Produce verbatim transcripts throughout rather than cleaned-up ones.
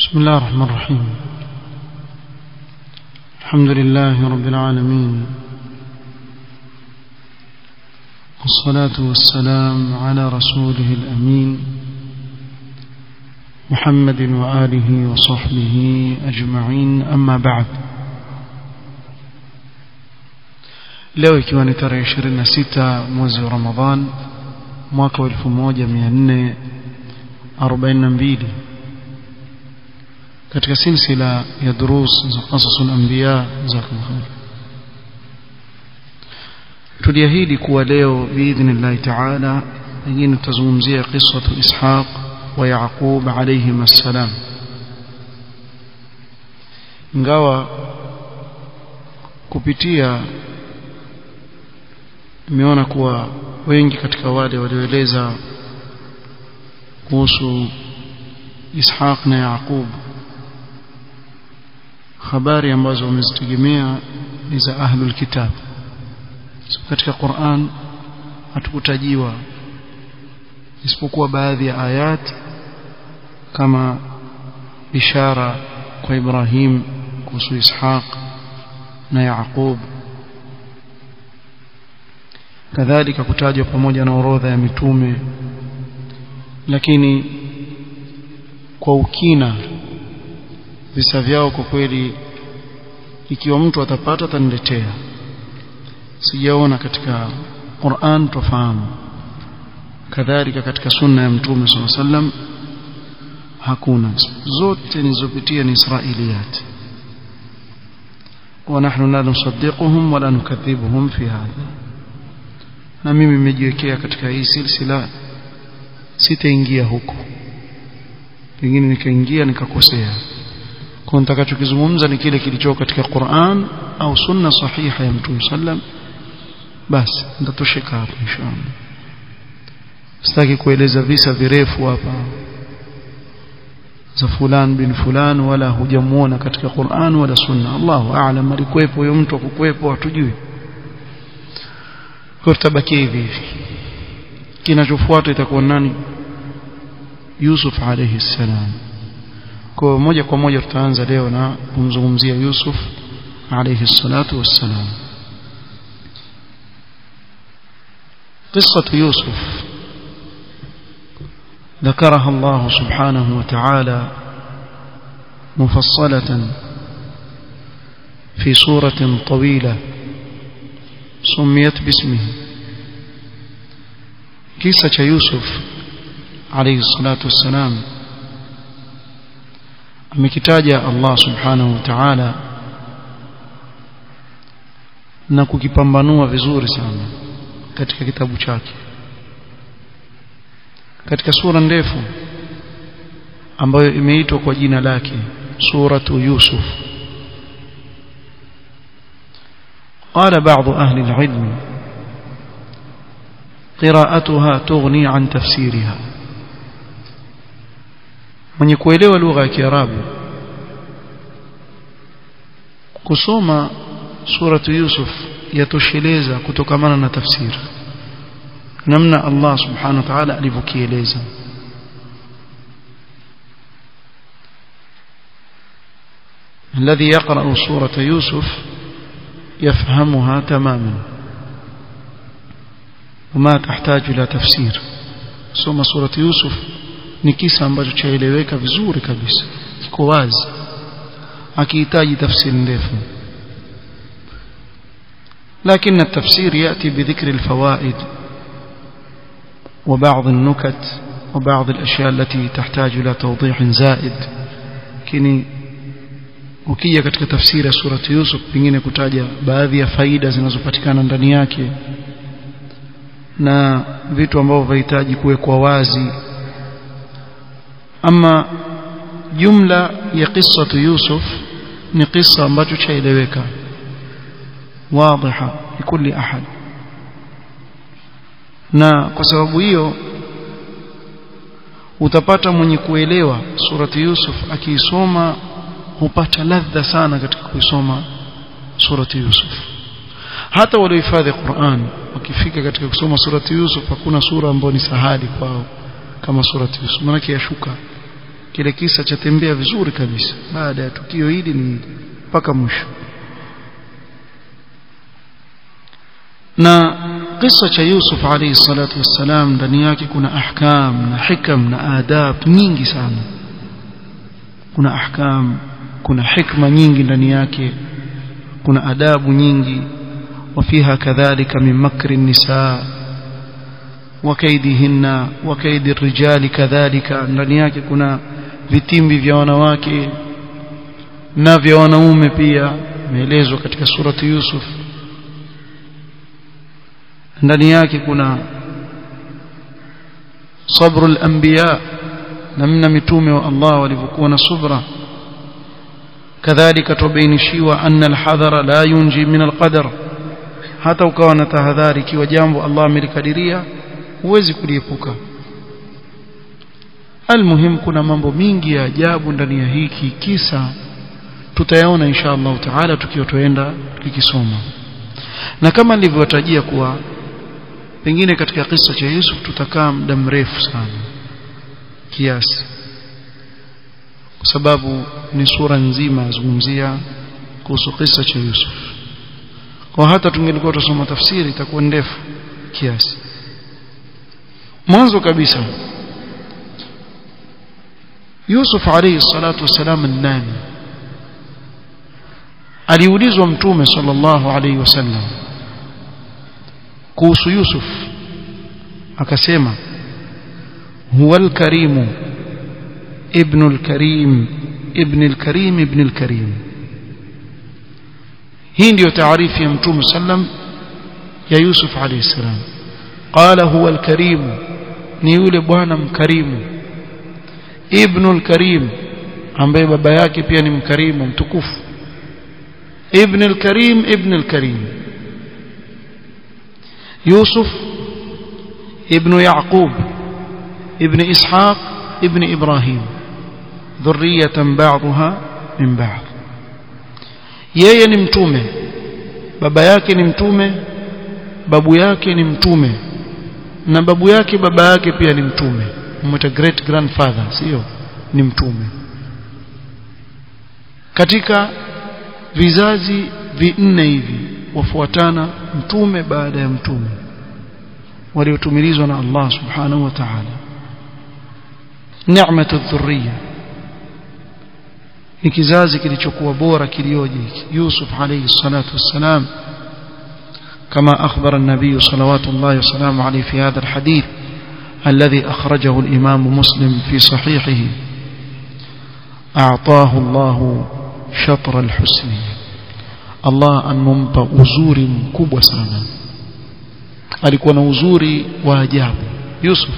بسم الله الرحمن الرحيم. الحمد لله رب العالمين، والصلاة والسلام على رسوله الأمين محمد وآله وصحبه أجمعين. أما بعد، leo ikiwa ni tarehe ishirini na sita mwezi wa Ramadhan mwaka wa elfu moja mia nne arobaini na mbili, katika silsila ya durus za qasasul anbiya za kumkhali, tuliahidi kuwa leo biidhnillah ta'ala pengine tutazungumzia qissatu Ishaq wa Yaqub alayhim assalam. Ingawa kupitia nimeona kuwa wengi katika wale walioeleza kuhusu Ishaq na Yaqub habari ambazo wamezitegemea ni za ahlul kitab. So, katika Qur'an hatukutajiwa isipokuwa baadhi ya ayat kama bishara kwa Ibrahim kuhusu Ishaq na Yaqub, kadhalika kutajwa pamoja na orodha ya mitume, lakini kwa ukina visa vyao kwa kweli ikiwa mtu atapata ataniletea, sijaona katika Qur'an tufahamu, kadhalika katika sunna ya mtume sallallahu alaihi wasallam hakuna. Zote nizopitia ni israiliyat, wa nahnu la nusaddiquhum wala nukathibuhum fi hadha. Na mimi nimejiwekea katika hii silsila sitaingia huko, pengine nikaingia nikakosea. Kwa nitakachokizungumza ni kile kilicho katika Qur'an au sunna sahiha ya Mtume sallam, basi nitatosheka hapo inshallah. Sitaki kueleza visa virefu hapa za fulan bin fulan, wala hujamuona katika Qur'an wala sunna. Allahu a'lam, alikuwepo huyo mtu akukwepo hatujui. Kwa tabaki hivi hivi, kinachofuata itakuwa nani? Yusuf alayhi salam. Kwa moja kwa moja tutaanza leo na kumzungumzia Yusuf alayhi salatu wassalam. قصة يوسف ذكرها الله سبحانه وتعالى مفصلة في سورة طويلة سميت باسمه. قصة يوسف عليه الصلاة والسلام amekitaja Allah subhanahu wa ta'ala na kukipambanua vizuri sana katika kitabu chake, katika sura ndefu ambayo imeitwa kwa jina lake suratu Yusuf. قال بعض أهل العلم قراءتها تغني عن تفسيرها. mwenye kuelewa lugha ya Kiarabu kusoma suratu Yusuf yatosheleza kutokamana na tafsiri, namna Allah subhanahu wa ta'ala alivyokieleza. الذي يقرأ سورة يوسف يفهمها تماما وما تحتاج إلى تفسير. سوما سورة يوسف ni kisa ambacho chaeleweka vizuri kabisa, kiko wazi, hakihitaji tafsiri ndefu. lakini التفسير يأتي بذكر الفوائد وبعض النكت وبعض الأشياء التي تحتاج إلى توضيح زائد. lakini ukija katika tafsiri ya surati Yusuf pengine kutaja baadhi ya faida zinazopatikana ndani yake na vitu ambavyo vinahitaji kuwekwa wazi. Ama jumla ya qissatu Yusuf ni qissa ambacho chaeleweka waziha likuli ahad, na kwa sababu hiyo utapata mwenye kuelewa surati Yusuf akiisoma hupata ladha sana katika kuisoma surati Yusuf. Hata waliohifadhi Qur'an wakifika katika kusoma surati Yusuf, hakuna sura ambayo ni sahali kwao kama surati Yusuf, maana yashuka kile kisa chatembea vizuri kabisa baada ya tukio hili ni mpaka mwisho. Na kisa cha Yusuf alayhi salatu wassalam ndani yake kuna ahkam na hikam na adab nyingi sana. Kuna ahkam, kuna hikma nyingi ndani yake, kuna adabu nyingi. وفيها كذلك من مكر النساء وكيدهن وكيد الرجال كذلك. ndani yake kuna vitimbi vya wanawake na vya wanaume pia imeelezwa katika surati Yusuf. ndani yake kuna sabrul anbiya, namna mitume wa Allah walivyokuwa na subra. kadhalika tubainishiwa anna alhadhara la yunji min alqadar, hata ukawa na tahadhari kiwa jambo Allah amelikadiria huwezi kuliepuka. Almuhim kuna mambo mingi ya ajabu ndani ya hiki kisa, tutayaona insha Allah taala tukiwa tuenda tukisoma. Na kama nilivyotajia kuwa pengine katika kisa cha Yusuf tutakaa muda mrefu sana kiasi, kwa sababu ni sura nzima yazungumzia kuhusu kisa cha Yusuf. Kwa hata tungelikuwa tusoma tafsiri itakuwa ndefu kiasi. Mwanzo kabisa Yusuf alayhi salatu wasalam nani? Aliulizwa Mtume sallallahu alayhi wasallam kuhusu Yusuf, akasema huwa al-Karim ibn al-Karim ibn al-Karim ibn al-Karim. hii ndio taarifu ya Mtume sallam ya Yusuf alayhi salam. Qala huwa al-Karim, ni yule bwana mkarimu, ibn al-Karim ambaye baba yake pia ni mkarimu mtukufu, ibn al-Karim ibn al-Karim. Yusuf ibn Yaqub ibn Ishaq ibn Ibrahim, dhurriyatan ba'daha min ba'd. yeye ni mtume, baba yake ni mtume, babu yake ni mtume, na babu yake baba yake pia ni mtume, mmoja great grandfather sio ni mtume. Katika vizazi vinne hivi wafuatana mtume baada ya mtume waliotumilizwa na Allah subhanahu wa ta'ala. Neema dhurriya, ni kizazi kilichokuwa bora kilioje Yusuf alayhi salatu wassalam, كما أخبر النبي صلوات الله وسلامه عليه في هذا الحديث الذي أخرجه الإمام مسلم في صحيحه: أعطاه الله شطر الحسن. الله أنمpa uzuri mkubwa sana, alikuwa na uzuri wa ajabu Yusuf.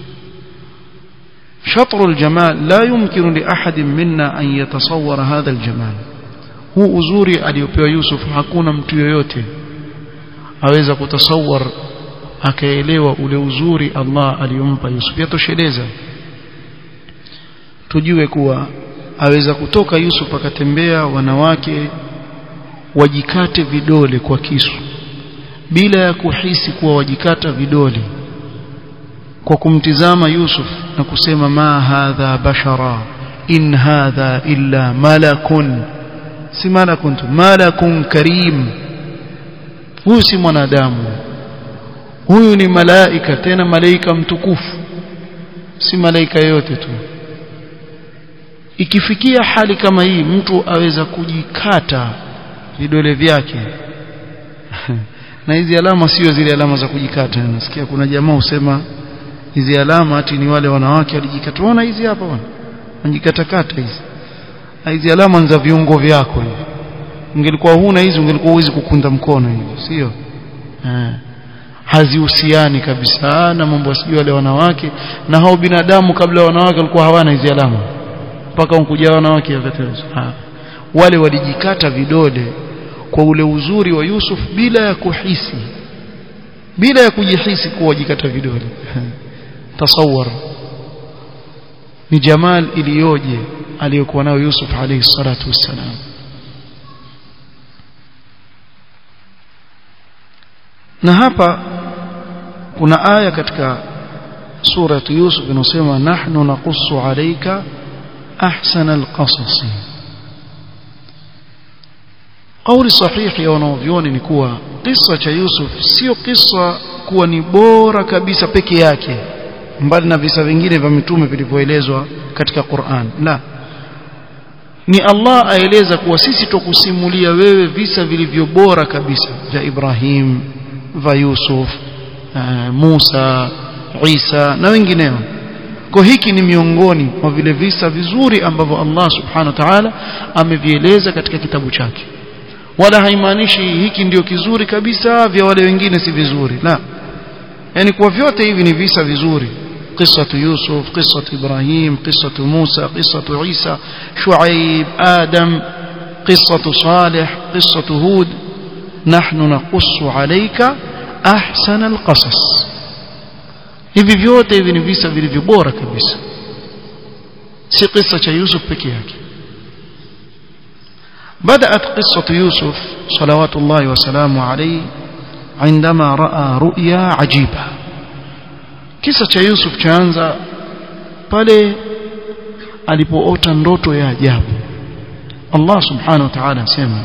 شطر الجمال لا يمكن لأحد منا أن يتصور هذا الجمال. هو uzuri aliopewa Yusuf hakuna mtu yoyote aweza kutasawar akaelewa ule uzuri Allah aliyompa Yusuf. Yatosheleza tujue kuwa aweza kutoka Yusuf akatembea wanawake wajikate vidole kwa kisu bila ya kuhisi kuwa wajikata vidole, kwa kumtizama Yusuf na kusema ma hadha bashara in hadha illa malakun, si malakun tu, malakun karim. Huyu si mwanadamu, huyu ni malaika, tena malaika mtukufu, si malaika yote tu. Ikifikia hali kama hii mtu aweza kujikata vidole vyake na hizi alama sio zile alama za kujikata. Nasikia kuna jamaa usema hizi alama ati ni wale wanawake walijikata. Unaona hizi hapa bwana, wanajikata kata hizi. Hizi alama ni za viungo vyako hivi. Ungelikuwa huna hizi ungelikuwa huwezi kukunda mkono hivi, sio? Eh. Hazihusiani kabisa na mambo sio wale wanawake, na hao binadamu kabla wanawake walikuwa hawana hizi alama. Mpaka unkuja wanawake wakatelezo. Wale walijikata vidole kwa ule uzuri wa Yusuf bila ya kuhisi, bila ya kujihisi kuwa wajikata vidole. Tasawwar ni jamal iliyoje aliyokuwa nayo Yusuf alayhi salatu wassalam. Na hapa kuna aya katika sura Yusuf inasema nahnu naqussu alayka أحسن القصص. قول صحيح ya wanavyuoni ni kuwa kisa cha Yusuf sio kisa kuwa ni bora kabisa peke yake mbali na visa vingine vya mitume vilivyoelezwa katika Qur'an. La, ni Allah aeleza kuwa sisi tukusimulia wewe visa vilivyo bora kabisa vya Ibrahim, vya Yusuf, uh, Musa, Isa na wengineo. Kwa hiki ni miongoni mwa vile visa vizuri ambavyo Allah subhanahu wa ta'ala amevieleza katika kitabu chake. Wala haimaanishi hiki ndio kizuri kabisa, vya wale wengine si vizuri. La, yani kwa vyote hivi ni visa vizuri. قصة يوسف، قصة إبراهيم، قصة موسى، قصة عيسى، شعيب، آدم، قصة صالح، قصة هود. نحن نقص عليك أحسن القصص. hivi vyote hivi ni visa vilivyo bora kabisa, si قصة cha Yusuf pekee yake. بدأت قصة يوسف صلوات الله وسلامه عليه عندما رأى رؤيا عجيبة. Kisa cha Yusuf chaanza pale alipoota ndoto ya ajabu. Allah subhanahu wa ta'ala asema: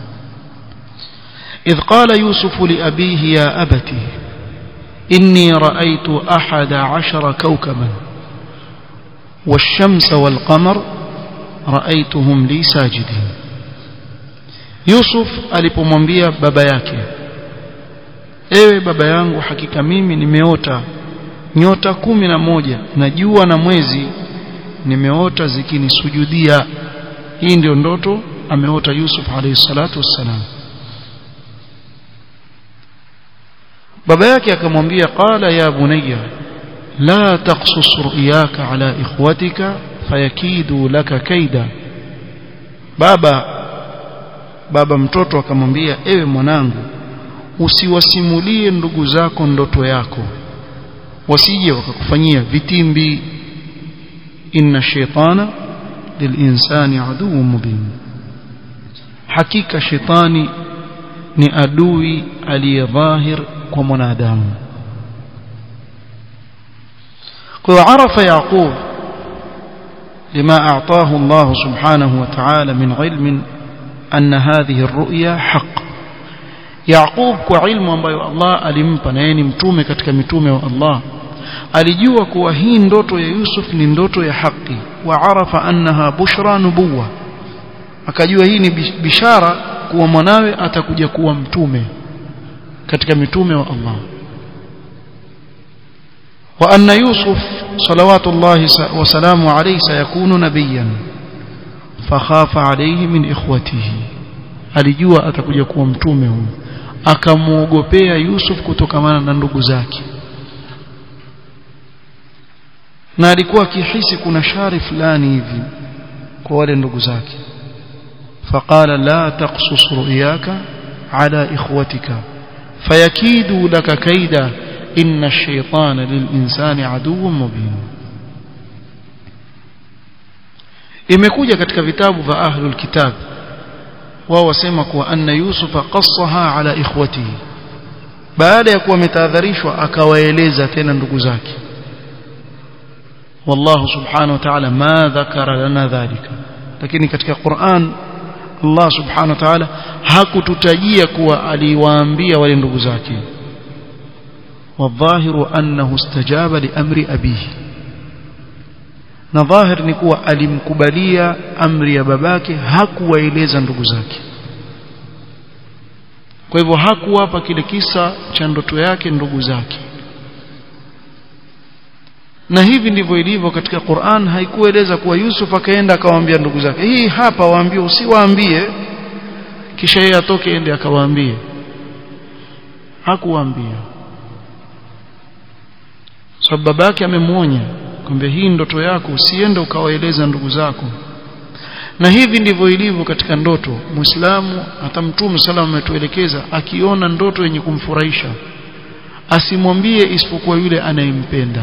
إذ قال يوسف لأبيه يا أبتي إني رأيت أحد عشر كوكبا والشمس والقمر رأيتهم لي ساجدين. Yusuf alipomwambia baba yake, ewe baba yangu, hakika mimi nimeota nyota kumi na moja na jua na mwezi nimeota zikinisujudia. Hii ndio ndoto ameota Yusuf alayhi salatu wassalam. baba yake akamwambia, qala ya bunayya la taqsus ru'yaka ala ikhwatika fayakidu laka kaida. baba baba mtoto akamwambia, ewe mwanangu, usiwasimulie ndugu zako ndoto yako, wasije wakakufanyia vitimbi. inna shaytana lilinsani aduwwun mubin, hakika shetani ni adui aliyedhahir kwa mwanadamu. kwa arafa Yaqub lima a'tahu Allah subhanahu wa ta'ala min ilmin anna hadhihi ar-ru'ya haqq. Yaqub kwa ilmu ambayo Allah alimpa, na yeye ni mtume katika mitume wa Allah, alijua kuwa hii ndoto ya Yusuf ni ndoto ya haki. Wa arafa annaha bushra nubuwa, akajua hii ni bishara kuwa mwanawe atakuja kuwa mtume katika mitume wa Allah. wa anna Yusuf salawatullahi wa salamu alayhi sayakunu nabiyyan fakhafa alayhi min ikhwatihi, alijua atakuja kuwa mtume huyu, akamuogopea Yusuf kutokamana na ndugu zake, na alikuwa akihisi kuna shari fulani hivi kwa wale ndugu zake. faqala la taqsus ru'yaka ala ikhwatika fayakidu laka kaida inna ash-shaytana lil-insani aduwwun mubin. imekuja katika vitabu vya ahlul kitab, wao wasema kuwa anna Yusufa qassaha ala ikhwatihi, baada ya kuwa ametahadharishwa akawaeleza tena ndugu zake. wallahu subhanahu wa ta'ala ma dhakara lana dhalika, lakini katika Qur'an Allah subhanahu wa ta'ala hakututajia kuwa aliwaambia wale ndugu zake. wadhahiru annahu istajaba li amri abihi, na dhahir ni kuwa alimkubalia amri ya babake, hakuwaeleza ndugu zake. kwa hivyo hakuwapa kile kisa cha ndoto yake ndugu zake. na hivi ndivyo ilivyo katika Qur'an, haikueleza kuwa Yusuf akaenda akawaambia ndugu zake. Hii hapa waambie, usiwaambie kisha yeye atoke ende akawaambie. Hakuwaambia, sababu babake amemuonya kwamba hii ndoto yako usiende ukawaeleza ndugu zako. na hivi ndivyo ilivyo katika ndoto. Muislamu, hata Mtume sallallahu ametuelekeza, akiona ndoto yenye kumfurahisha asimwambie isipokuwa yule anayempenda.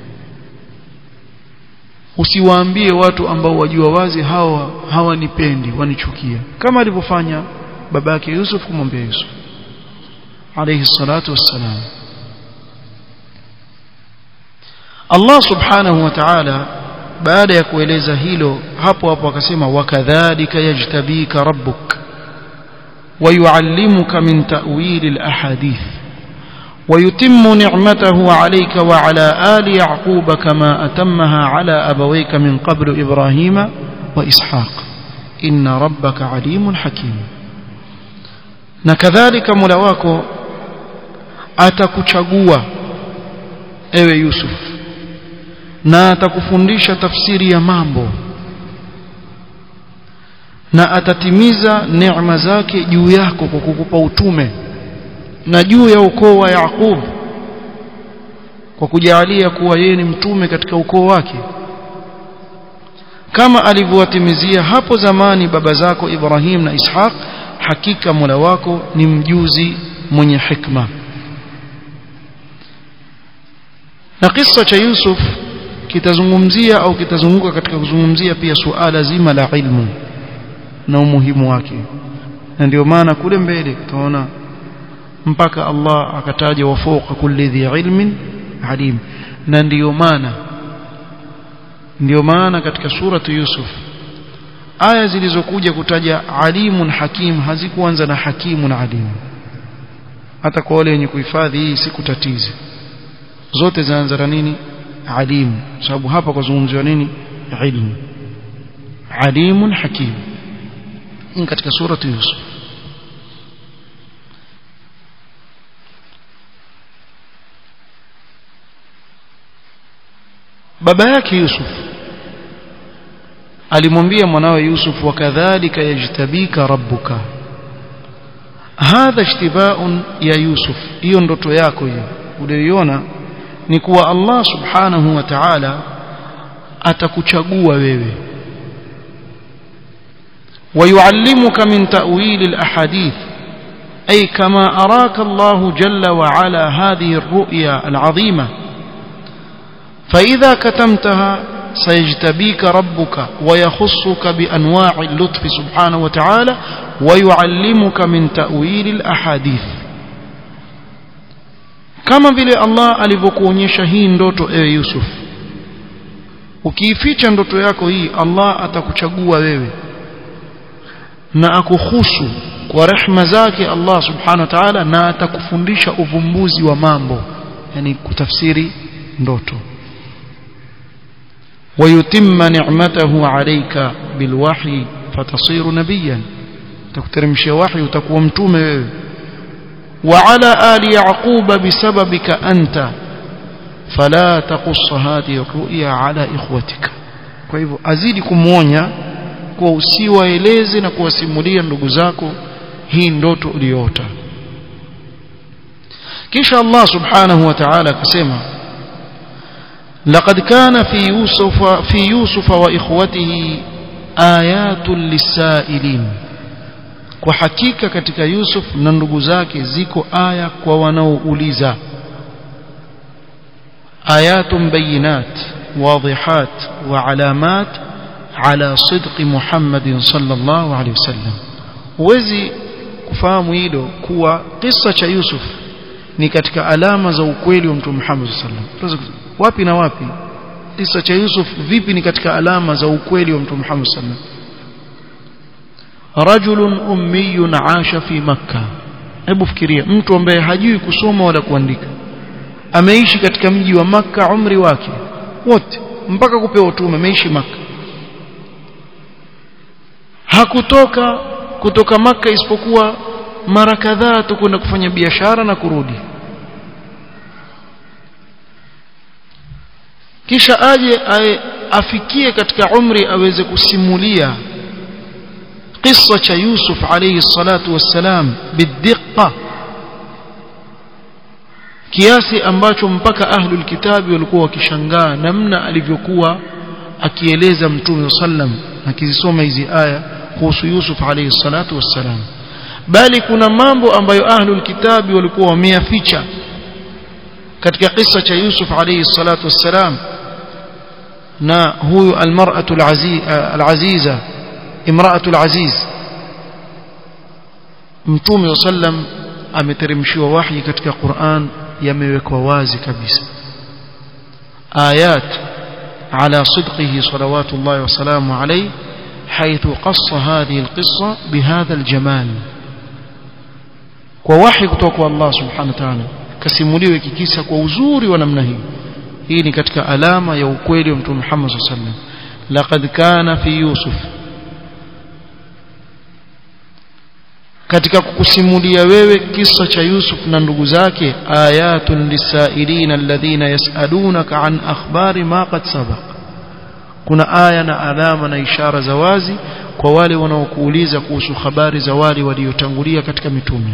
Usiwaambie watu ambao wajua wazi hawa hawanipendi, wanichukia, kama alivyofanya babake Yusuf kumwambia Yusuf alayhi salatu wassalam. Allah subhanahu wa ta'ala baada ya kueleza hilo hapo hapo akasema wakadhalika yajtabika rabbuk ويعلمك من تأويل الأحاديث ويتم نعمته عليك وعلى آل يعقوب كما أتمها على أبويك من قبل إبراهيم وإسحاق إن ربك عليم حكيم نكذلك ملواكو atakuchagua ewe Yusuf na atakufundisha tafsiri ya mambo na atatimiza neema zake juu yako kwa kukupa utume na juu ya ukoo wa Yaqub kwa kujalia kuwa yeye ni mtume katika ukoo wake kama alivyowatimizia hapo zamani baba zako Ibrahim na Ishaq. Hakika Mola wako ni mjuzi mwenye hikma. Na kisa cha Yusuf kitazungumzia au kitazunguka katika kuzungumzia pia suala zima la ilmu na umuhimu wake, na ndio maana kule mbele tutaona mpaka Allah akataja wa fawqa kulli dhi ilmin alim. Na ndio maana ndio maana katika suratu Yusuf aya zilizokuja kutaja alimun hakim hazikuanza na hakimun alim. Hata kwa wale wenye kuhifadhi hii sikutatize, zote zinaanza na nini? Alim, sababu hapa kuzungumziwa nini? Ilmu. Alimun hakim in katika suratu Yusuf. Baba yake Yusuf alimwambia mwanawe Yusuf, wakadhalika yajtabika rabbuka. Hadha ishtibaun ya Yusuf, hiyo ndoto yako hiyo uliyoiona ni kuwa Allah subhanahu wa ta'ala atakuchagua wewe, ويعلمك من تأويل الأحاديث أي كما أراك الله جل وعلا هذه الرؤيا العظيمة، فإذا كتمتها سيجتبيك ربك ويخصك بأنواع اللطف سبحانه وتعالى ويعلمك من تأويل الأحاديث. كما vile Allah alivyokuonyesha hii ndoto ewe Yusuf, ukiificha ndoto yako hii Allah atakuchagua wewe na akuhusu kwa rehema zake Allah subhanahu wa ta'ala, na atakufundisha uvumbuzi wa mambo, yani kutafsiri ndoto. ويتم نعمته عليك بالوحي فتصير نبيا، تكترمشي وحي وتكون متومه wewe. وعلى آل يعقوب بسببك أنت فلا تقص هذه الرؤيا على إخوتك. kwa hivyo azidi kumuonya kwa usiwaeleze na kuwasimulia ndugu zako hii ndoto uliyoota. kisha Allah subhanahu wa ta'ala akasema, لقد كان في يوسف في يوسف واخوته آيات للسائلين. kwa hakika katika Yusuf na ndugu zake ziko aya kwa wanaouliza. ayatun bayinat wadihat wa alamat ala sidq Muhammad sallallahu alayhi wasallam. uwezi kufahamu hilo kuwa kisa cha Yusuf ni katika alama za ukweli wa Mtume Muhammad sallallahu alayhi wasallam. wapi na wapi? Kisa cha Yusuf vipi ni katika alama za ukweli wa Mtume Muhammad sallallahu alayhi wasallam? rajulun ummiyun aasha fi Makkah. hebu fikiria mtu ambaye hajui kusoma wala kuandika ameishi katika mji wa Makkah umri wake wote mpaka kupewa utume, ameishi Makkah, hakutoka kutoka Makkah isipokuwa mara kadhaa tu kwenda kufanya biashara na kurudi. kisha aje afikie katika umri aweze kusimulia kisa cha Yusuf alayhi salatu wassalam bidiqqa, kiasi ambacho mpaka ahlul kitabi walikuwa wakishangaa namna alivyokuwa akieleza Mtume sallam akizisoma hizi aya kuhusu Yusuf alayhi salatu wassalam. bali kuna mambo ambayo ahlul kitabi walikuwa wameyaficha katika kisa cha Yusuf alayhi salatu wassalam. na huyu almar'atu alaziza imra'atu alaziz, Mtume sallam ameteremshiwa wahi katika Qur'an, yamewekwa wazi kabisa ayat على صدقه صلوات الله وسلامه عليه حيث قص هذه القصة بهذا الجمال ووحي kutoka Allah subhanahu wa ta'ala kasimuliwe kikisa kwa uzuri wa namna hii. Hii ni katika alama ya ukweli wa Mtume Muhammad sallallahu alaihi wasallam. Laqad kana fi Yusuf, katika kukusimulia wewe kisa cha Yusuf na ndugu zake, ayatun lisailina alladhina yasalunaka an akhbari ma qad sabaq, kuna aya na alama na ishara za wazi kwa wale wanaokuuliza kuhusu habari za wale waliotangulia katika mitume.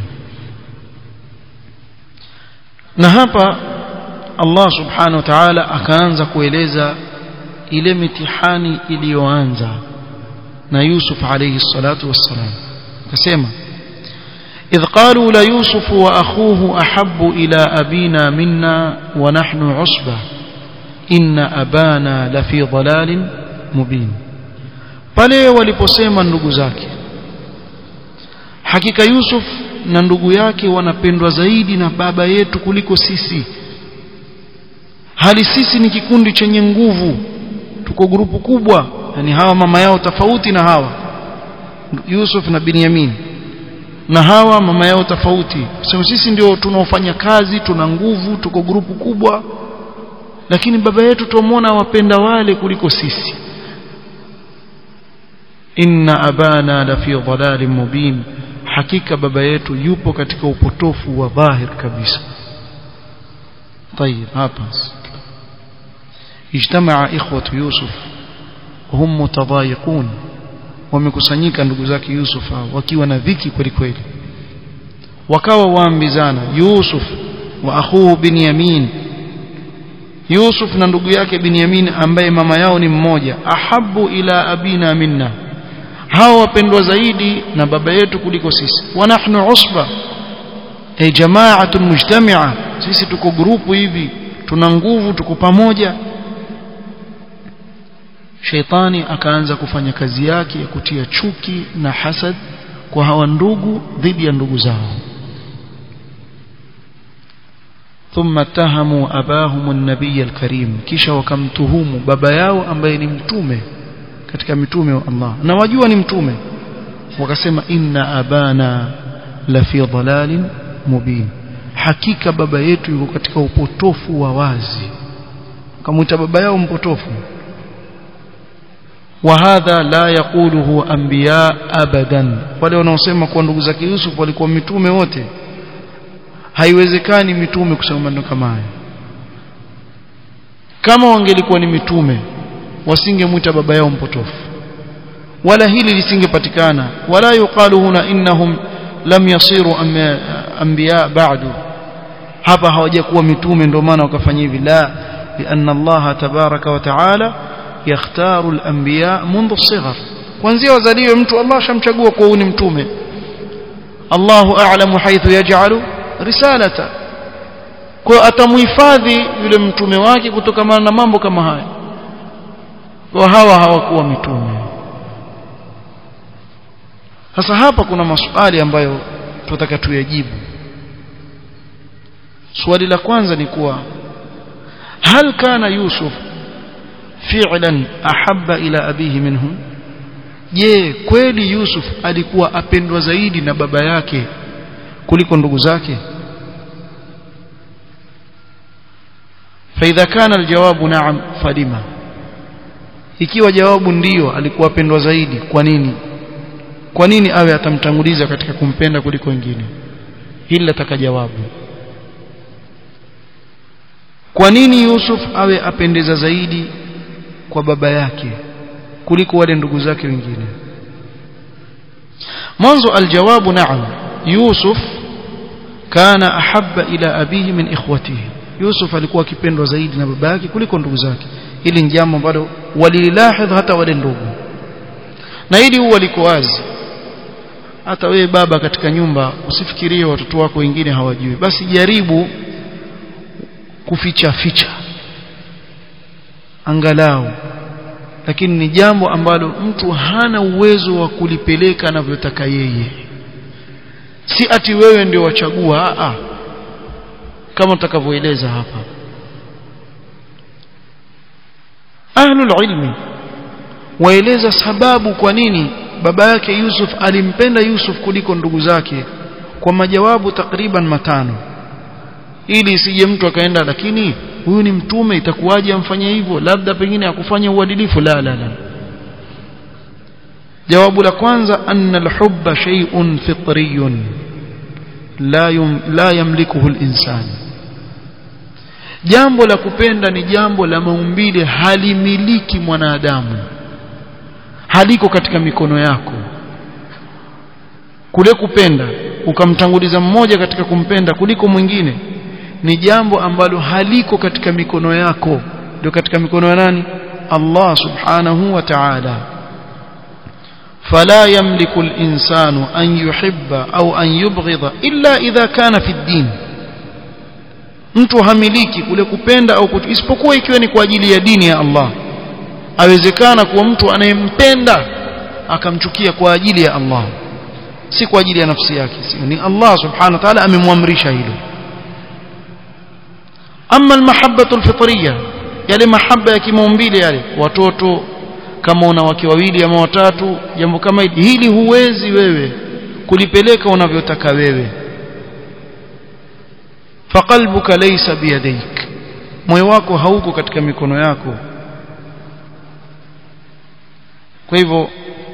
Na hapa Allah subhanahu wa ta'ala akaanza kueleza ile mitihani iliyoanza na Yusuf alayhi salatu wassalam. Akasema إذ قالوا ليوسف وأخوه أحب إلى أبينا منا ونحن عصبة إن أبانا لفي ضلال مبين. pale waliposema ndugu zake, hakika Yusuf na ndugu yake wanapendwa zaidi na baba yetu kuliko sisi, hali sisi ni kikundi chenye nguvu, tuko grupu kubwa, yani hawa mama yao tofauti na hawa Yusuf na Binyamin, na hawa mama yao tofauti. Sema sisi ndio tunaofanya kazi, tuna nguvu, tuko grupu kubwa, lakini baba yetu tuomona wapenda wale kuliko sisi. Inna abana la fi dhalalin mubin, hakika baba yetu yupo katika upotofu wa dhahir kabisa. طيب hapa ijtamaa ikhwatu Yusuf hum mutadhayiqun, wamekusanyika ndugu zake Yusuf wakiwa na dhiki kweli kweli, wakawa waambizana Yusuf wa akhuhu Binyamin, Yusuf na ndugu yake Binyamin ambaye mama yao ni mmoja, ahabbu ila abina minna, hao wapendwa zaidi na baba yetu kuliko sisi. Wa nahnu usba, ay jama'atun mujtami'a, sisi tuko grupu hivi, tuna nguvu, tuko pamoja. Shaitani akaanza kufanya kazi yake ya kutia chuki na hasad kwa hawa ndugu dhidi ya ndugu zao. thumma tahamu abahum an-nabiy al-karim, kisha wakamtuhumu baba yao ambaye ni mtume katika mitume wa Allah na wajua ni mtume, wakasema inna abana la fi dhalalin mubin, hakika baba yetu yuko katika upotofu wa wazi. Kamuita baba yao mpotofu. وهذا لا يقوله انبياء ابدا, wale wanaosema kwa ndugu zake Yusuf walikuwa mitume wote, haiwezekani mitume kusema maneno kama haya. Kama wangelikuwa ni mitume wasingemuita baba yao mpotofu, wala hili lisingepatikana. wala yuqalu huna innahum lam yasiru anbiya ba'du, hapa hawajakuwa mitume ndio maana wakafanya hivi. La, lianna Allah tabaraka wa taala yakhtaru al-anbiya منذ الصغر, kuanzia wazaliwe mtu Allah shamchagua kwa huyu ni mtume. Allahu a'lamu haythu yaj'alu risalata, kwa atamuhifadhi yule mtume wake kutokana na mambo kama haya. Kwa hawa hawakuwa mitume. Sasa hapa kuna maswali ambayo tunataka tuyajibu. Swali la kwanza ni kuwa hal kana Yusuf fi'lan ahabba ila abihi minhum, je kweli Yusuf alikuwa apendwa zaidi na baba yake kuliko ndugu zake? fa idha kana aljawabu na'am falima, ikiwa jawabu ndiyo alikuwa apendwa zaidi, kwa nini kwa nini awe atamtanguliza katika kumpenda kuliko wengine? Hili lataka jawabu. Kwa nini Yusuf awe apendeza zaidi kwa baba yake kuliko wale ndugu zake wengine? mwanzo aljawabu na'am, Yusuf kana ahabba ila abihi min ikhwatihi, Yusuf alikuwa akipendwa zaidi na baba yake kuliko ndugu zake. Hili ni jambo ambalo walilahidh hata wale ndugu, na hili huwa liko wazi. Hata wewe baba katika nyumba usifikirie watoto wako wengine hawajui, basi jaribu kuficha ficha angalau, lakini ni jambo ambalo mtu hana uwezo wa kulipeleka anavyotaka yeye. Si ati wewe ndio wachagua, a a kama tutakavyoeleza hapa. ahlul ilmi waeleza sababu kwa nini baba yake Yusuf alimpenda Yusuf kuliko ndugu zake kwa majawabu takriban matano, ili isije mtu akaenda lakini huyu ni mtume itakuwaje amfanye hivyo, labda pengine akufanya uadilifu. La la la. Jawabu la kwanza, anna al-hubba shay'un fitriyun la yum, la yamlikuhu al-insan. Jambo la kupenda ni jambo la maumbile, halimiliki mwanadamu, haliko katika mikono yako. Kule kupenda ukamtanguliza mmoja katika kumpenda kuliko mwingine ni jambo ambalo haliko katika mikono yako, ndio katika mikono ya nani? Allah subhanahu wa ta'ala. فلا يملك الإنسان أن يحب أو أن يبغض إلا إذا كان في الدين. mtu hamiliki kule kupenda au kutu, isipokuwa ikiwa ni kwa ajili ya dini ya Allah. Awezekana kuwa mtu anayempenda akamchukia kwa ajili ya Allah, si kwa ajili ya nafsi yake, si ni Allah subhanahu wa ta'ala amemwamrisha hilo. Amma almahabbatu alfitriyya, yale mahabba ya kimaumbile, yale watoto kama una wake wawili ama watatu, jambo kama hili hili huwezi wewe kulipeleka unavyotaka wewe. faqalbuka laysa biyadayk, moyo wako hauko katika mikono yako. Kwa hivyo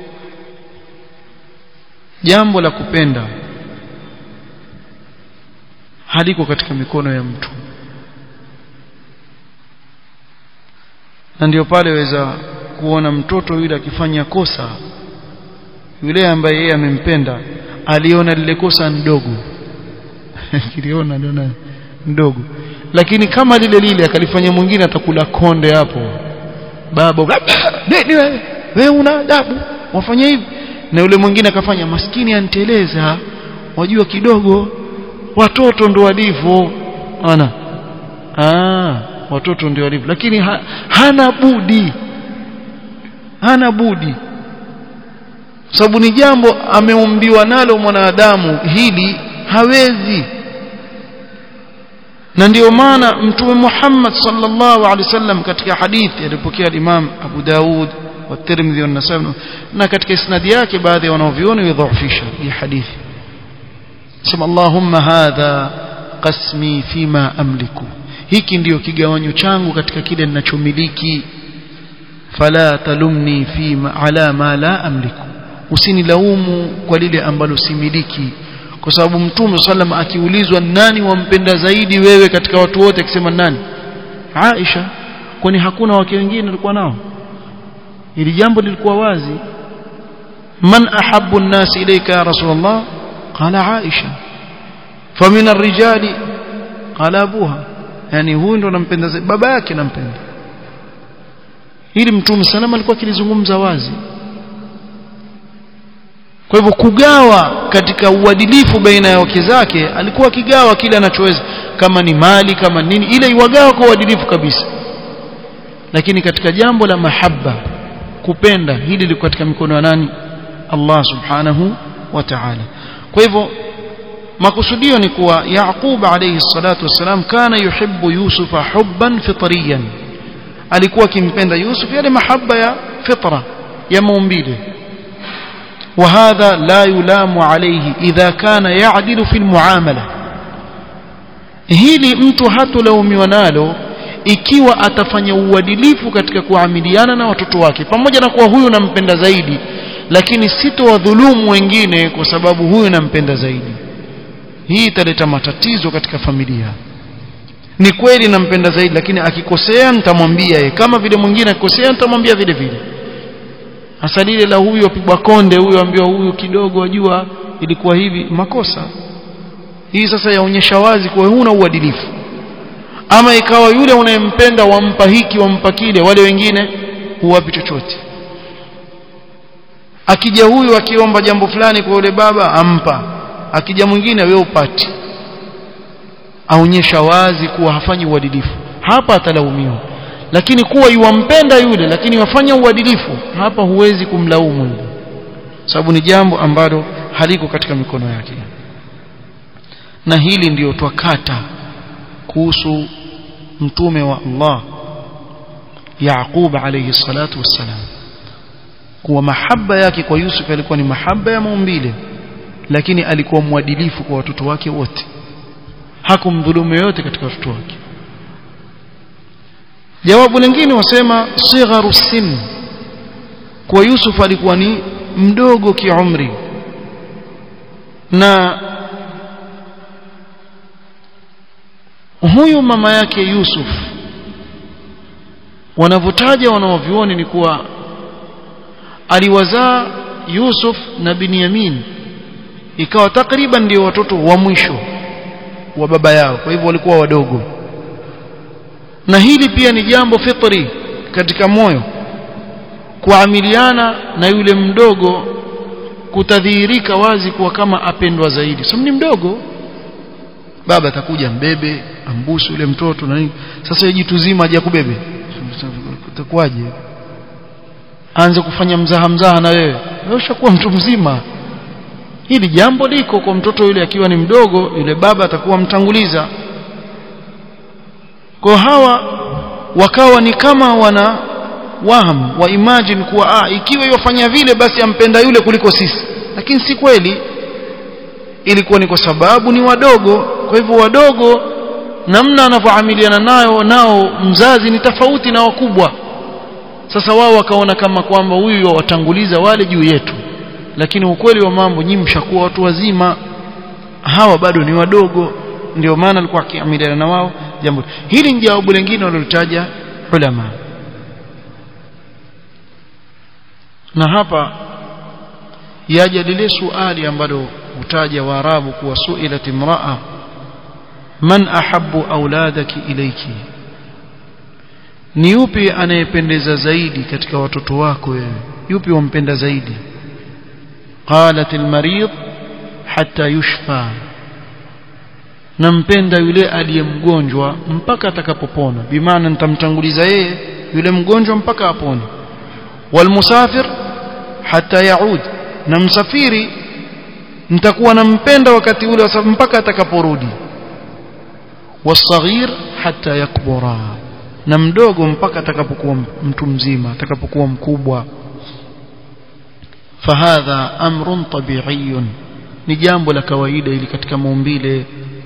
jambo la kupenda haliko katika mikono ya mtu, na ndio pale waweza kuona mtoto yule akifanya kosa, yule ambaye yeye amempenda aliona lile kosa ndogo kiliona aliona ndogo, lakini kama lile lile akalifanya mwingine atakula konde hapo. Baba nini wewe, wewe una adabu wafanya hivi, na yule mwingine akafanya maskini anteleza, wajua kidogo watoto ndio walivyo. Ana ah watoto ndio walivyo, lakini ha, hana budi hana budi sababu ni jambo ameumbiwa nalo mwanadamu, hili hawezi. Na ndio maana Mtume Muhammad sallallahu alaihi wasallam katika hadithi alipokea Imam Abu Daud wa Tirmidhi wa Nasa'i, na katika isnadi yake baadhi ya wanaoviona yudhaifisha hii hadithi, sema Allahumma hadha qasmi fima amliku, hiki ndio kigawanyo changu katika kile ninachomiliki. Fala talumni fima ala ma la amliku, usinilaumu kwa lile ambalo similiki. Kwa sababu Mtume sallam akiulizwa nani wampenda zaidi wewe katika watu wote, akisema nani? Aisha. Kwani hakuna wake wengine alikuwa nao? Hili jambo lilikuwa wazi. Man ahabbu an-nas ilayka ya Rasulullah? Qala Aisha. Famin ar-rijali? Qala abuha. Yani huyu ndo nampenda zaidi, baba yake nampenda. Hili Mtume sallam alikuwa akilizungumza wazi. Kwa hivyo kugawa katika uadilifu baina ya wake zake, alikuwa akigawa kile anachoweza, kama ni mali kama nini, ile iwagawa kwa uadilifu kabisa. Lakini katika jambo la mahabba, kupenda, hili liko katika mikono ya nani? Allah subhanahu wa ta'ala. Kwa hivyo makusudio ni kuwa Yaqub alayhi salatu wasalam kana yuhibbu Yusufa hubban fitriyan, alikuwa akimpenda Yusuf yale mahabba ya fitra, ya maumbile. وهذا لا يلام عليه إذا كان يعدل في المعاملة. hili mtu hatulaumiwa nalo ikiwa atafanya uadilifu katika kuamiliana na watoto wake, pamoja na kuwa huyu nampenda zaidi, lakini sitowadhulumu wengine kwa sababu huyu nampenda zaidi. Hii italeta matatizo katika familia. Ni kweli nampenda zaidi, lakini akikosea nitamwambia yeye, kama vile mwingine akikosea nitamwambia vile vile. Hasa lile la huyu apigwa konde, huyu ambiwa huyu kidogo wajua ilikuwa hivi, makosa. Hii sasa yaonyesha wazi kwa huna uadilifu. Ama ikawa yule unayempenda wampa hiki wampa kile, wale wengine huwapi chochote. Akija huyu akiomba jambo fulani kwa yule baba ampa, akija mwingine wewe upati, aonyesha wazi kuwa hafanyi uadilifu. Hapa atalaumiwa. Lakini kuwa yuwampenda yule lakini wafanya uadilifu, hapa huwezi kumlaumu yule, sababu ni jambo ambalo haliko katika mikono yake. Na hili ndio twakata kuhusu mtume wa Allah Yaqub alayhi salatu wassalam, kuwa mahaba yake kwa Yusuf alikuwa ni mahaba ya maumbile, lakini alikuwa mwadilifu kwa watoto wake wote, hakumdhulumu yote katika watoto wake. Jawabu lingine wasema sigharu sin, kwa Yusuf alikuwa ni mdogo kiumri, na huyu mama yake Yusuf wanavyotaja wanaovioni ni kuwa aliwazaa Yusuf na Binyamin, ikawa takriban ndio watoto wa mwisho wa baba yao, kwa hivyo walikuwa wadogo. Na hili pia ni jambo fitri katika moyo, kuamiliana na yule mdogo kutadhihirika wazi kuwa kama apendwa zaidi. Sasa ni mdogo, baba atakuja mbebe, ambusu yule mtoto na nini. Sasa yeye jitu zima aje kubebe, utakuwaje? Aanze kufanya mzaha mzaha na wewe, wewe ushakuwa mtu mzima. Hili jambo liko kwa mtoto yule akiwa ni mdogo, yule baba atakuwa mtanguliza. Kwa hawa wakawa ni kama wana waham wa imagine kuwa ah, ikiwa yofanya vile basi ampenda yule kuliko sisi, lakini si kweli. Ilikuwa ni kwa sababu ni wadogo. Kwa hivyo wadogo namna anavyoamiliana nayo nao mzazi ni tofauti na wakubwa. Sasa wao wakaona kama kwamba huyu watanguliza wale juu yetu, lakini ukweli wa mambo nyinyi mshakuwa watu wazima, hawa bado ni wadogo. Ndio maana alikuwa akiamiliana na wao jambo hili. Ni jawabu lingine walilitaja ulama. Na hapa yaja lile swali ambalo utaja Waarabu kuwa suilat imraa man ahabbu auladaki ilayki, ni yupi anayependeza zaidi katika watoto wako wewe, yupi wampenda zaidi? Qalat almarid hatta yushfa, nampenda yule aliyemgonjwa mpaka atakapopona, bimaana nitamtanguliza yeye yule mgonjwa mpaka apone. Walmusafir hatta yaud, na msafiri nitakuwa nampenda wakati ule mpaka atakaporudi. Wasaghir hatta yakbura, na mdogo mpaka atakapokuwa mtu mzima, atakapokuwa mkubwa. Fahadha amrun tabi'iyun, ni jambo la kawaida ili katika maumbile.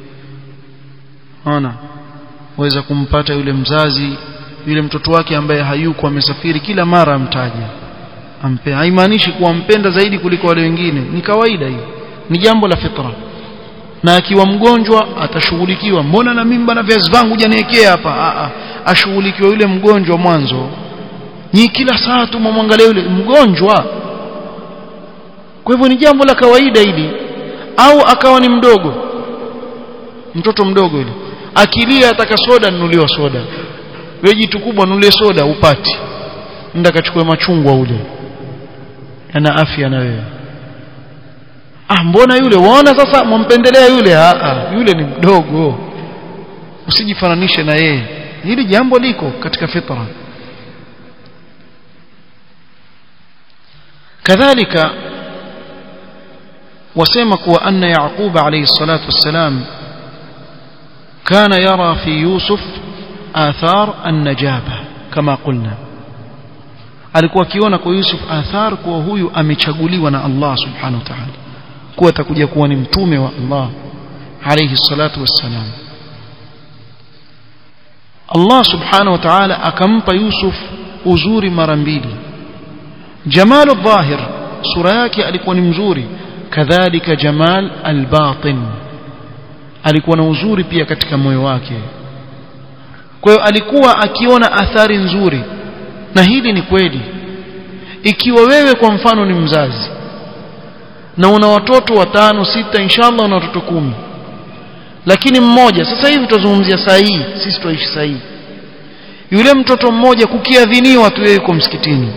Ona, waweza kumpata yule mzazi yule mtoto wake ambaye hayuko amesafiri, kila mara amtaja, ampe. Haimaanishi kuwa mpenda zaidi kuliko wale wengine, ni kawaida hiyo, ni jambo la fitra. Na akiwa mgonjwa atashughulikiwa, mbona na mimba na viazi vangu hujaniwekea hapa? A a ashughulikiwa yule mgonjwa mwanzo. Ni kila saa tu mwangalie yule mgonjwa. Kwa hivyo ni jambo la kawaida hili. Au akawa ni mdogo, mtoto mdogo yule akilia ataka soda, nunuliwa soda. Wewe jitu kubwa nunulie soda upati, nenda kachukue machungwa ule, ana afya na wewe. Ah, mbona yule waona sasa mumpendelea yule? Ah ah, yule ni mdogo, usijifananishe na yeye. Hili jambo liko katika fitra. Kadhalika wasema kuwa anna Yaqub alayhi salatu wassalam kana yara fi Yusuf athar an-najaba kama qulna, alikuwa akiona kwa Yusuf athar kuwa huyu amechaguliwa na Allah subhanahu wa ta'ala, kuwa atakuja kuwa ni mtume wa Allah alayhi salatu wassalam. Allah subhanahu wa ta'ala akampa Yusuf uzuri mara mbili. Jamal al-dhahir, sura yake alikuwa ni mzuri, kadhalika jamal al-batin, alikuwa na uzuri pia katika moyo wake. Kwa hiyo alikuwa akiona athari nzuri. Na hili ni kweli. Ikiwa wewe kwa mfano ni mzazi na una watoto watano sita, inshallah una watoto kumi, lakini mmoja, sasa hivi tutazungumzia saa hii, sisi tuishi saa hii, yule mtoto mmoja kukiadhiniwa tu yeye yuko msikitini,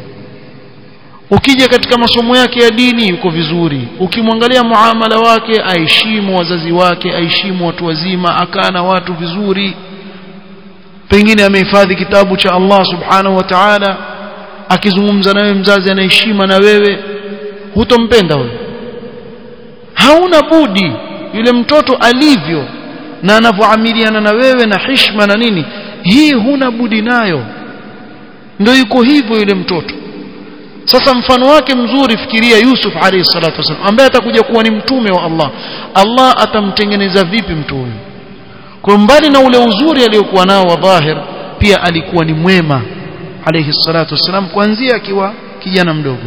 ukija katika masomo yake ya dini yuko vizuri, ukimwangalia muamala wake, aheshimu wazazi wake, aheshimu watu wazima, akaa na watu vizuri, pengine amehifadhi kitabu cha Allah subhanahu wa ta'ala, akizungumza nawe mzazi anaheshima na wewe, hutompenda wewe. Hauna budi yule mtoto alivyo na anavyoamiliana na wewe na heshima na nini, hii huna budi nayo. ndio yuko hivyo yule mtoto. Sasa mfano wake mzuri, fikiria Yusuf alayhi salatu wasallam ambaye atakuja kuwa ni mtume wa Allah. Allah atamtengeneza vipi mtu huyu? Kwa mbali na ule uzuri aliyokuwa nao wa dhahir, pia alikuwa ni mwema alayhi salatu wasallam kuanzia akiwa kijana mdogo.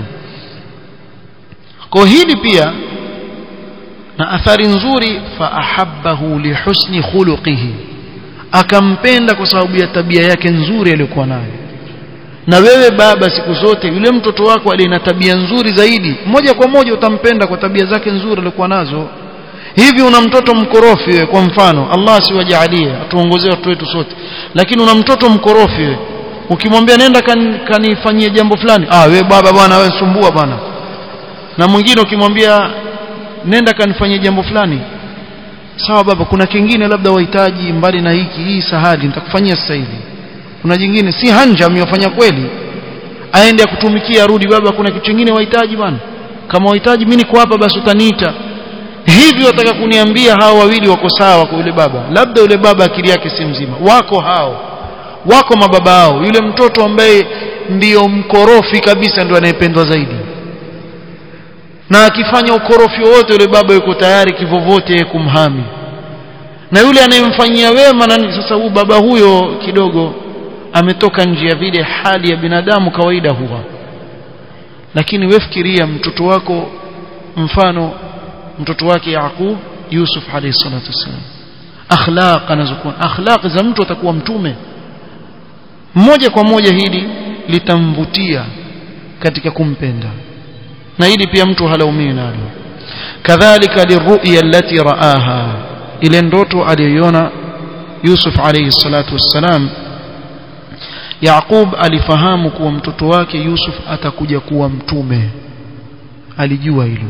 Kwa hili pia na athari nzuri, fa ahabbahu li husni khuluqihi, akampenda kwa sababu ya tabia yake nzuri aliyokuwa nayo. Na wewe baba, siku zote yule mtoto wako aliye na tabia nzuri zaidi, moja kwa moja utampenda kwa tabia zake nzuri alizokuwa nazo. Hivi una mtoto mkorofi wewe, kwa mfano, Allah siwajalie atuongozee watu wetu sote, lakini una mtoto mkorofi wewe, ukimwambia nenda kan, kanifanyie jambo fulani, ah wewe baba bwana, wewe sumbua bwana. Na mwingine ukimwambia nenda kanifanyie jambo fulani, sawa baba, kuna kingine labda wahitaji mbali na hiki, hii sahali nitakufanyia sasa hivi. Kuna jingine si hanja ameyafanya kweli, aende akutumikia arudi, baba kuna kitu kingine wahitaji bwana, kama wahitaji mimi niko hapa basi utaniita. Hivi wataka kuniambia hao wawili wako sawa kwa yule baba? Labda yule baba akili yake si mzima. Wako hao, wako mababa hao, yule mtoto ambaye ndiyo mkorofi kabisa ndio anayependwa zaidi, na akifanya ukorofi wote yule baba yuko tayari kivovote kumhami. Na yule anayemfanyia wema, na sasa huyu baba huyo kidogo ametoka nje ya vile hali ya binadamu kawaida huwa. Lakini wewe fikiria mtoto wako, mfano mtoto wake Yaqub, Yusuf alayhi salatu wasallam, akhlaq anazokuwa akhlaq za mtu atakuwa mtume moja kwa moja, hili litamvutia katika kumpenda, na hili pia mtu halaumiwi nalo. Kadhalika liru'ya allati ra'aha, ile ndoto aliyoiona Yusuf alayhi salatu wassalam, Yaqub alifahamu kuwa mtoto wake Yusuf atakuja kuwa mtume, alijua hilo.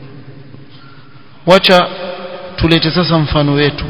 Wacha tulete sasa mfano wetu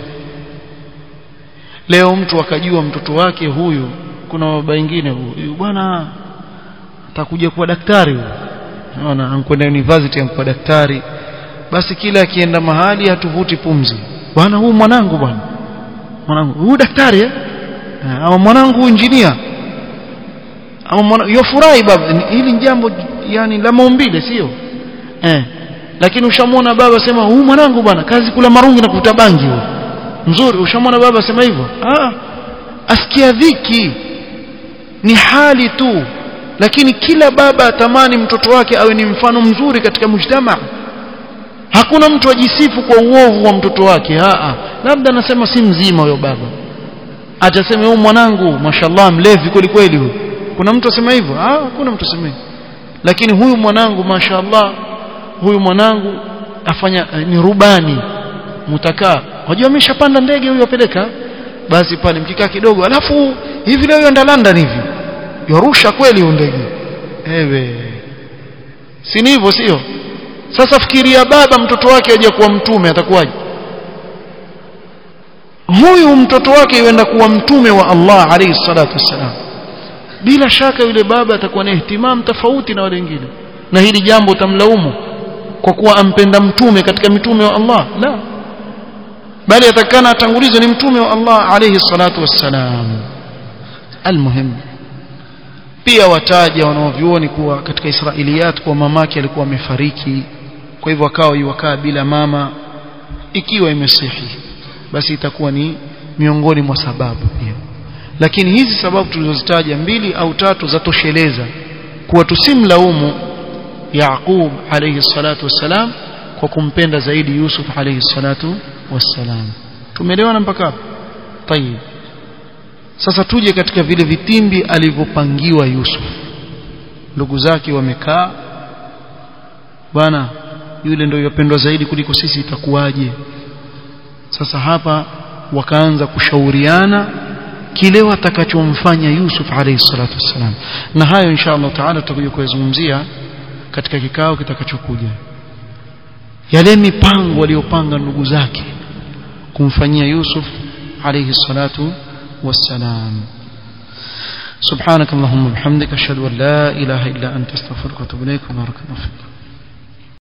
leo. Mtu akajua mtoto wake huyu, kuna baba wengine, huyu bwana atakuja kuwa daktari huyu, unaona anakwenda university anakuwa daktari, basi kila akienda mahali hatuvuti pumzi, bwana huyu mwanangu, bwana mwanangu huyu daktari eh, au mwanangu huyu engineer, au mwanangu yofurahi baba. Hili ni jambo yani la maumbile, sio eh? Lakini ushamwona baba sema huyu mwanangu bwana kazi kula marungi na kuvuta bangi huyu mzuri, ushamwona baba sema hivyo? Ah, asikia dhiki, ni hali tu. Lakini kila baba atamani mtoto wake awe ni mfano mzuri katika mujtama. Hakuna mtu ajisifu kwa uovu wa mtoto wake. Aa, labda nasema si mzima huyo baba, atasema huyu mwanangu mashallah mlevi kweli kweli huyu. Kuna mtu asema hivyo? Ah, hakuna mtu asema hivyo. Lakini huyu mwanangu mashallah, huyu mwanangu afanya ni rubani mutakaa, wajua ameshapanda ndege huyo apeleka, basi pale mkikaa kidogo, alafu hivi leo yenda London hivi yorusha kweli huyo ndege. Ewe si ni hivyo, sio? Sasa fikiria baba mtoto wake aje kuwa mtume, atakuwaje? Huyu mtoto wake yuenda kuwa mtume wa Allah alayhi salatu wasalam, bila shaka yule baba atakuwa na ihtimam tofauti na wale wengine. Na hili jambo utamlaumu kwa kuwa ampenda mtume katika mitume wa Allah? La, bali atakana atangulizwe ni mtume wa Allah alayhi salatu wassalam. Almuhim, pia wataja wanaovioni kuwa katika Israiliyat kwa mamake alikuwa amefariki, kwa hivyo akawa yuwakaa bila mama. Ikiwa imesihi basi itakuwa ni miongoni mwa sababu pia, lakini hizi sababu tulizozitaja mbili au tatu zatosheleza kuwa tusimlaumu Yaqub alayhi salatu wassalam kwa kumpenda zaidi Yusuf alayhi salatu wassalam. Tumeelewana mpaka hapo? Tayeb, sasa tuje katika vile vitimbi alivyopangiwa Yusuf. Ndugu zake wamekaa, bwana yule ndio yupendwa zaidi kuliko sisi, itakuwaje? Sasa hapa wakaanza kushauriana kile watakachomfanya Yusuf alayhi salatu wassalam, na hayo insha Allah taala tutakuja kuzungumzia katika kikao kitakachokuja, yale mipango waliyopanga ndugu zake kumfanyia Yusuf alayhi salatu wassalam. سبحانك اللهم وبحمدك اشهد ان لا اله الا انت استغفرك واتوب اليك. بارك الله فيك.